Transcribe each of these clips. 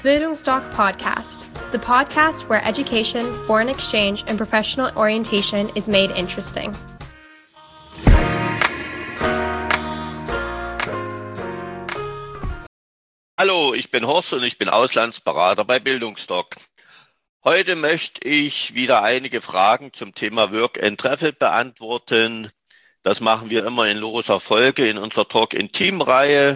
Bildungsdoc Podcast, the podcast where education, foreign exchange, and professional orientation is made interesting. Hallo, ich bin Horst und ich bin Auslandsberater bei Bildungsdoc. Heute möchte ich wieder einige Fragen zum Thema Work and Travel beantworten. Das machen wir immer in loser Folge in unserer Talk in Team-Reihe.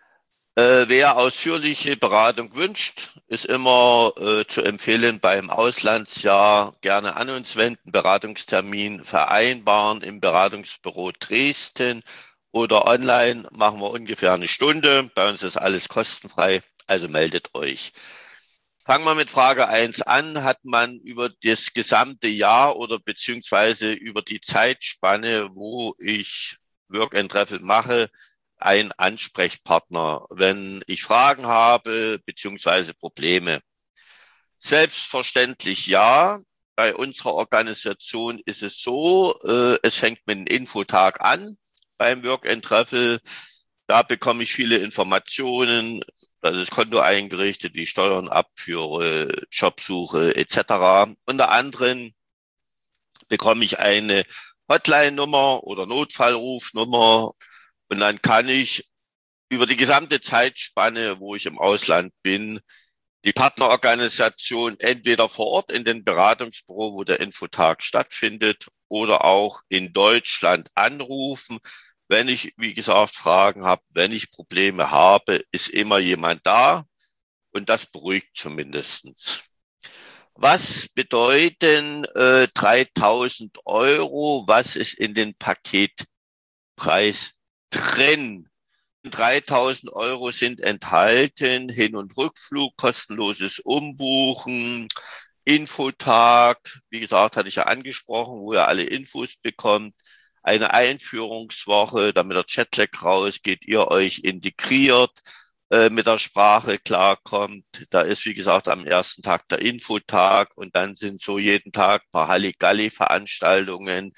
Wer ausführliche Beratung wünscht, ist immer zu empfehlen, beim Auslandsjahr gerne an uns wenden, Beratungstermin vereinbaren im Beratungsbüro Dresden oder online machen wir ungefähr eine Stunde. Bei uns ist alles kostenfrei, also meldet euch. Fangen wir mit Frage 1 an. Hat man über das gesamte Jahr oder beziehungsweise über die Zeitspanne, wo ich Work and Travel mache, ein Ansprechpartner, wenn ich Fragen habe beziehungsweise Probleme? Selbstverständlich ja. Bei unserer Organisation ist es so, es fängt mit einem Infotag an beim Work and Travel. Da bekomme ich viele Informationen, da ist Konto eingerichtet, wie ich Steuern abführe, Jobsuche etc. Unter anderem bekomme ich eine Hotline-Nummer oder Notfallrufnummer und dann kann ich über die gesamte Zeitspanne, wo ich im Ausland bin, die Partnerorganisation entweder vor Ort in den Beratungsbüro, wo der Infotag stattfindet, oder auch in Deutschland anrufen. Wenn ich, wie gesagt, Fragen habe, wenn ich Probleme habe, ist immer jemand da und das beruhigt zumindest. Was bedeuten 3.000 Euro? Was ist in den Paketpreis drin? 3.000 Euro sind enthalten, Hin- und Rückflug, kostenloses Umbuchen, Infotag, wie gesagt, hatte ich ja angesprochen, wo ihr alle Infos bekommt, eine Einführungswoche, damit der Jetlag rausgeht, ihr euch integriert, mit der Sprache klarkommt. Da ist, wie gesagt, am ersten Tag der Infotag und dann sind so jeden Tag ein paar Halligalli-Veranstaltungen,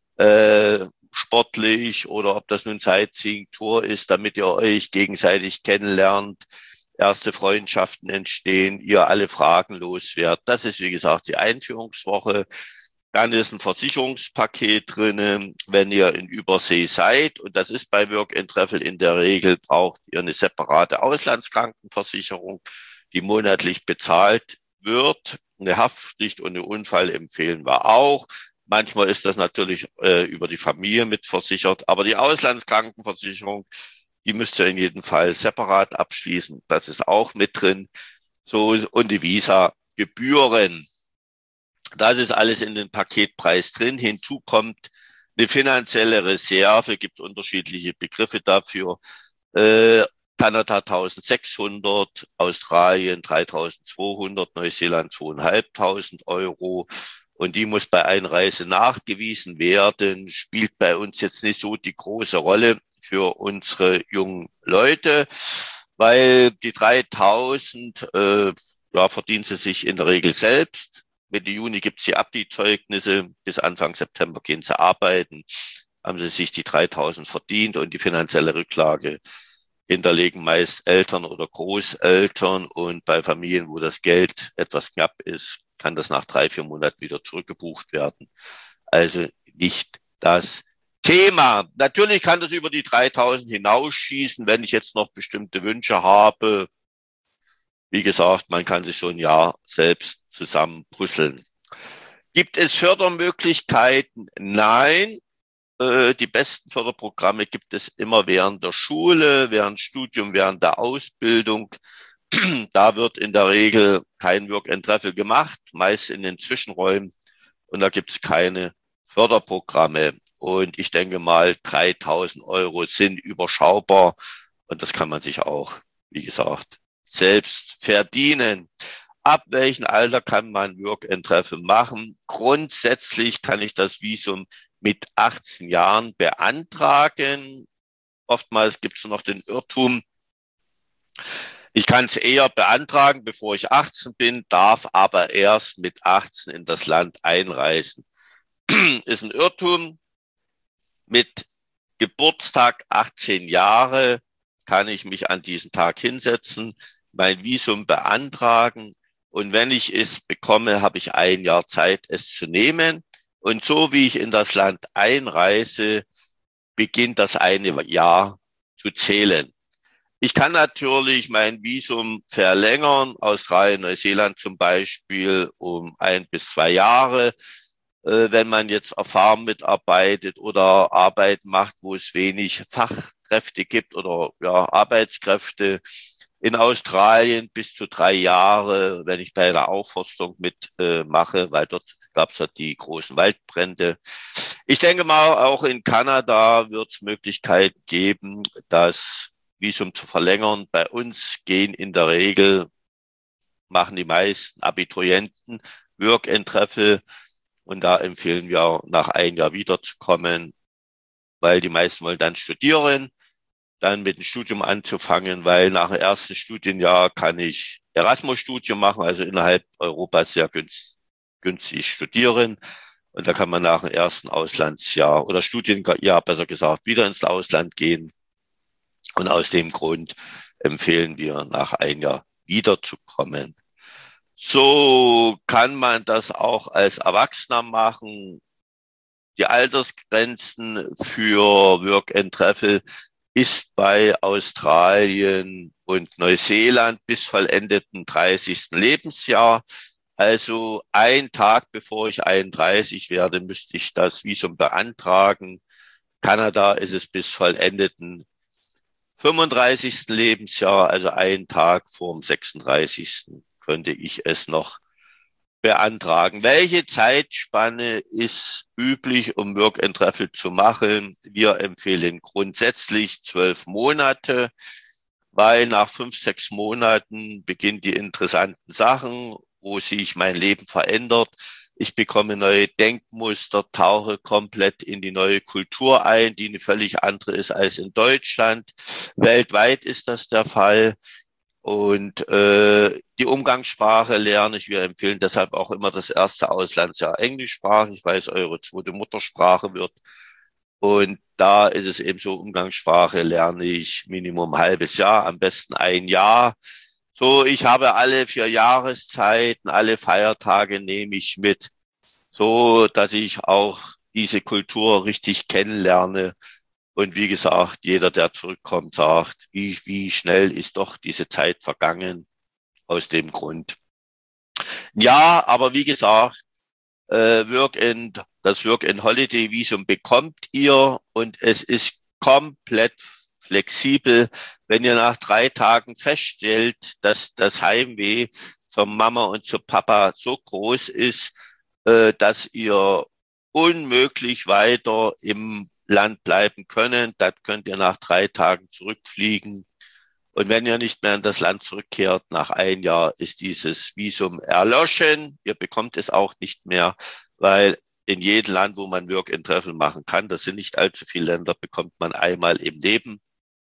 sportlich oder ob das nun Sightseeing-Tour ist, damit ihr euch gegenseitig kennenlernt, erste Freundschaften entstehen, ihr alle Fragen loswerdet. Das ist, wie gesagt, die Einführungswoche. Dann ist ein Versicherungspaket drin, wenn ihr in Übersee seid. Und das ist bei Work and Travel in der Regel, braucht ihr eine separate Auslandskrankenversicherung, die monatlich bezahlt wird. Eine Haftpflicht und eine Unfall empfehlen wir auch. Manchmal ist das natürlich über die Familie mitversichert, aber die Auslandskrankenversicherung, die müsst ihr in jedem Fall separat abschließen. Das ist auch mit drin. So, und die Visa-Gebühren. Das ist alles in den Paketpreis drin. Hinzu kommt eine finanzielle Reserve, gibt unterschiedliche Begriffe dafür. Kanada 1.600, Australien 3.200, Neuseeland 2.500 Euro. Und die muss bei Einreise nachgewiesen werden, spielt bei uns jetzt nicht so die große Rolle für unsere jungen Leute, weil die 3.000, ja, verdienen sie sich in der Regel selbst. Mitte Juni gibt's die Abdi-Zeugnisse, bis Anfang September gehen sie arbeiten, haben sie sich die 3.000 verdient und die finanzielle Rücklage hinterlegen meist Eltern oder Großeltern und bei Familien, wo das Geld etwas knapp ist, kann das nach 3-4 Monaten wieder zurückgebucht werden. Also nicht das Thema. Natürlich kann das über die 3.000 hinausschießen, wenn ich jetzt noch bestimmte Wünsche habe. Wie gesagt, man kann sich so ein Jahr selbst zusammen puzzeln. Gibt es Fördermöglichkeiten? Nein. Die besten Förderprogramme gibt es immer während der Schule, während Studium, während der Ausbildung. Da wird in der Regel kein Work and Travel gemacht, meist in den Zwischenräumen. Und da gibt es keine Förderprogramme. Und ich denke mal, 3.000 Euro sind überschaubar. Und das kann man sich auch, wie gesagt, selbst verdienen. Ab welchem Alter kann man Work and Travel machen? Grundsätzlich kann ich das Visum mit 18 Jahren beantragen. Oftmals gibt es noch den Irrtum, ich kann es eher beantragen, bevor ich 18 bin, darf aber erst mit 18 in das Land einreisen. Ist ein Irrtum. Mit Geburtstag 18 Jahre kann ich mich an diesen Tag hinsetzen, mein Visum beantragen. Und wenn ich es bekomme, habe ich ein Jahr Zeit, es zu nehmen. Und so wie ich in das Land einreise, beginnt das eine Jahr zu zählen. Ich kann natürlich mein Visum verlängern, Australien, Neuseeland zum Beispiel, um 1 bis 2 Jahre, wenn man jetzt erfahren mitarbeitet oder Arbeit macht, wo es wenig Fachkräfte gibt oder ja, Arbeitskräfte. In Australien bis zu 3 Jahre, wenn ich bei der Aufforstung mitmache, weil dort gab es ja die großen Waldbrände. Ich denke mal, auch in Kanada wird es Möglichkeiten geben, das Visum zu verlängern. Bei uns gehen in der Regel, machen die meisten Abiturienten Work and Travel. Und da empfehlen wir, nach einem Jahr wiederzukommen, weil die meisten wollen dann studieren, dann mit dem Studium anzufangen, weil nach dem ersten Studienjahr kann ich Erasmus-Studium machen, also innerhalb Europas sehr günstig studieren. Und da kann man nach dem ersten Auslandsjahr oder Studienjahr, besser gesagt, wieder ins Ausland gehen. Und aus dem Grund empfehlen wir, nach einem Jahr wiederzukommen. So kann man das auch als Erwachsener machen. Die Altersgrenzen für Work and Travel ist bei Australien und Neuseeland bis vollendeten 30. Lebensjahr. Also ein Tag bevor ich 31 werde, müsste ich das Visum beantragen. Kanada ist es bis vollendeten 35. Lebensjahr, also einen Tag vor dem 36. könnte ich es noch beantragen. Welche Zeitspanne ist üblich, um Work and Travel zu machen? Wir empfehlen grundsätzlich 12 Monate, weil nach 5, 6 Monaten beginnen die interessanten Sachen, wo sich mein Leben verändert. Ich bekomme neue Denkmuster, tauche komplett in die neue Kultur ein, die eine völlig andere ist als in Deutschland. Weltweit ist das der Fall. Und die Umgangssprache lerne ich. Wir empfehlen deshalb auch immer das erste Auslandsjahr englischsprachig, weil es eure zweite Muttersprache wird. Und da ist es eben so, Umgangssprache lerne ich Minimum ein halbes Jahr, am besten ein Jahr. So, ich habe alle 4 Jahreszeiten, alle Feiertage nehme ich mit, so dass ich auch diese Kultur richtig kennenlerne. Und wie gesagt, jeder, der zurückkommt, sagt, wie schnell ist doch diese Zeit vergangen aus dem Grund. Ja, aber wie gesagt, das Work-and-Holiday-Visum bekommt ihr und es ist komplett flexibel. Wenn ihr nach 3 Tagen feststellt, dass das Heimweh zur Mama und zu Papa so groß ist, dass ihr unmöglich weiter im Land bleiben können, dann könnt ihr nach 3 Tagen zurückfliegen. Und wenn ihr nicht mehr in das Land zurückkehrt, nach einem Jahr ist dieses Visum erloschen. Ihr bekommt es auch nicht mehr, weil in jedem Land, wo man Work and Travel machen kann, das sind nicht allzu viele Länder, bekommt man einmal im Leben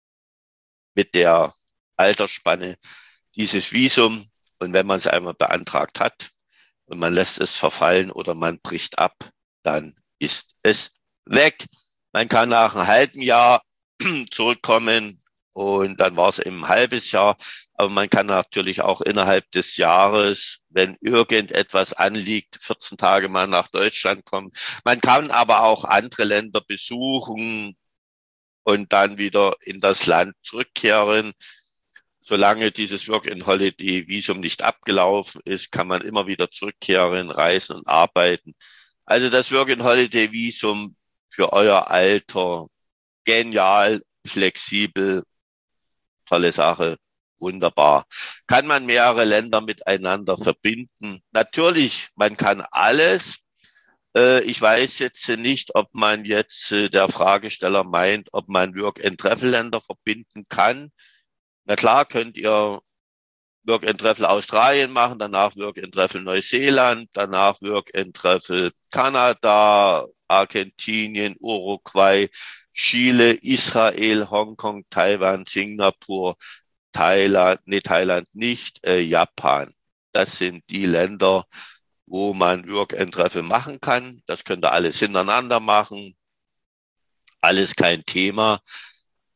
mit der Altersspanne dieses Visum. Und wenn man es einmal beantragt hat und man lässt es verfallen oder man bricht ab, dann ist es weg. Man kann nach einem halben Jahr zurückkommen und dann war es eben ein halbes Jahr. Aber man kann natürlich auch innerhalb des Jahres, wenn irgendetwas anliegt, 14 Tage mal nach Deutschland kommen. Man kann aber auch andere Länder besuchen und dann wieder in das Land zurückkehren. Solange dieses Work-and-Holiday-Visum nicht abgelaufen ist, kann man immer wieder zurückkehren, reisen und arbeiten. Also das Work-and-Holiday-Visum für euer Alter, genial, flexibel, tolle Sache, wunderbar. Kann man mehrere Länder miteinander verbinden? Natürlich, man kann alles. Ich weiß jetzt nicht, ob man jetzt, der Fragesteller meint, ob man Work-and-Travel-Länder verbinden kann. Na klar, könnt ihr Work and Travel Australien machen, danach Work and Travel Neuseeland, danach Work and Travel Kanada, Argentinien, Uruguay, Chile, Israel, Hongkong, Taiwan, Singapur, Thailand nicht, Japan. Das sind die Länder, wo man Work and Travel machen kann. Das könnt ihr alles hintereinander machen. Alles kein Thema.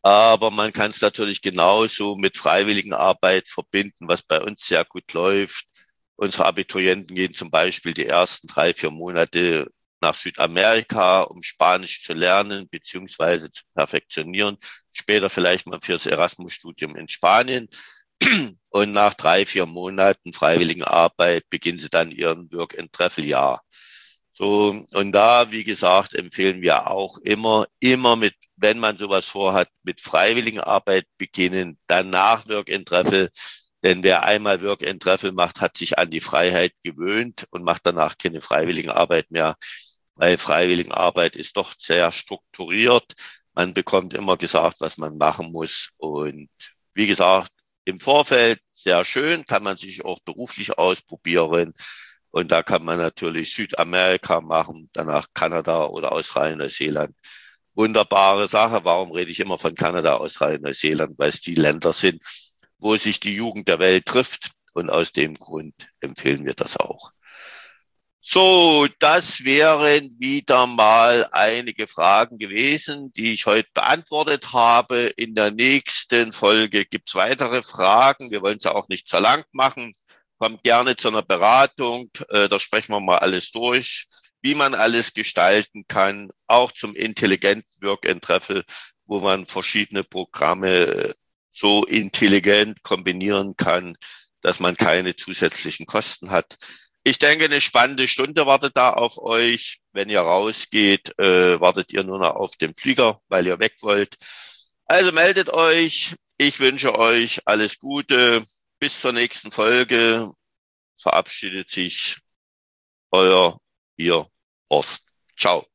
Aber man kann es natürlich genauso mit Freiwilligenarbeit verbinden, was bei uns sehr gut läuft. Unsere Abiturienten gehen zum Beispiel die ersten 3, 4 Monate nach Südamerika, um Spanisch zu lernen beziehungsweise zu perfektionieren. Später vielleicht mal fürs Erasmus-Studium in Spanien. Und nach 3, 4 Monaten Freiwilligenarbeit beginnen sie dann ihren Work-and-Travel-Jahr. So, und da, wie gesagt, empfehlen wir auch immer mit, wenn man sowas vorhat, mit Freiwilligenarbeit beginnen, danach Work and Travel. Denn wer einmal Work and Travel macht, hat sich an die Freiheit gewöhnt und macht danach keine Freiwilligenarbeit mehr, weil Freiwilligenarbeit ist doch sehr strukturiert. Man bekommt immer gesagt, was man machen muss. Und wie gesagt, im Vorfeld sehr schön, kann man sich auch beruflich ausprobieren. Und da kann man natürlich Südamerika machen, danach Kanada oder Australien, Neuseeland. Wunderbare Sache. Warum rede ich immer von Kanada, Australien, Neuseeland? Weil es die Länder sind, wo sich die Jugend der Welt trifft. Und aus dem Grund empfehlen wir das auch. So, das wären wieder mal einige Fragen gewesen, die ich heute beantwortet habe. In der nächsten Folge gibt es weitere Fragen. Wir wollen es ja auch nicht zu lang machen. Kommt gerne zu einer Beratung. Da sprechen wir mal alles durch, wie man alles gestalten kann, auch zum intelligenten Work and Travel, wo man verschiedene Programme so intelligent kombinieren kann, dass man keine zusätzlichen Kosten hat. Ich denke, eine spannende Stunde wartet da auf euch. Wenn ihr rausgeht, wartet ihr nur noch auf den Flieger, weil ihr weg wollt. Also meldet euch. Ich wünsche euch alles Gute. Bis zur nächsten Folge. Verabschiedet sich euer Horst. Ciao.